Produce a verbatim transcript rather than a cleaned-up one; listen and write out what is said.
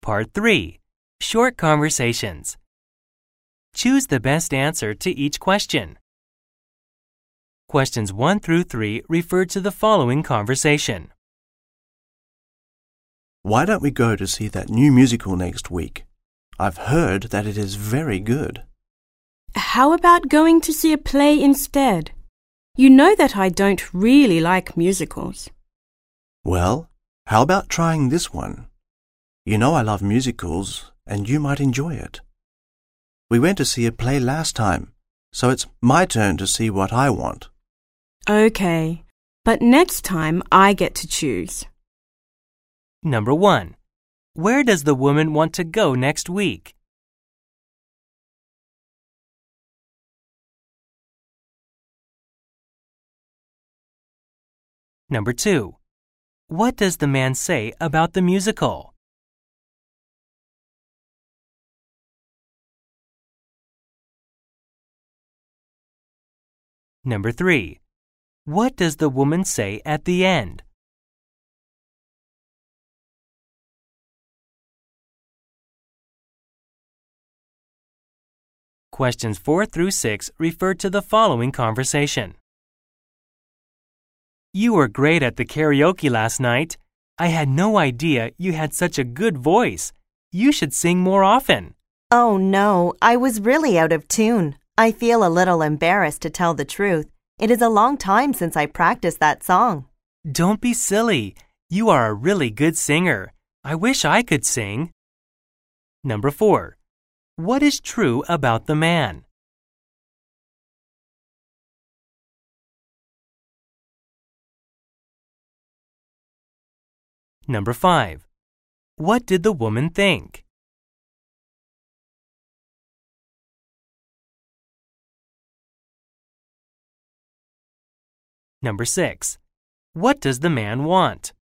Part three. Short Conversations. Choose the best answer to each question. Questions one through three refer to the following conversation. Why don't we go to see that new musical next week? I've heard that it is very good. How about going to see a play instead? You know that I don't really like musicals. Well, how about trying this one? You know I love musicals, and you might enjoy it. We went to see a play last time, so it's my turn to see what I want. Okay, but next time I get to choose. Number one. Where does the woman want to go next week? Number two. What does the man say about the musical? Number three. What does the woman say at the end? Questions four through six refer to the following conversation. You were great at the karaoke last night. I had no idea you had such a good voice. You should sing more often. Oh, no, I was really out of tune. I feel a little embarrassed to tell the truth. It is a long time since I practiced that song. Don't be silly. You are a really good singer. I wish I could sing. Number four. What is true about the man? Number five. What did the woman think? Number six. What does the man want?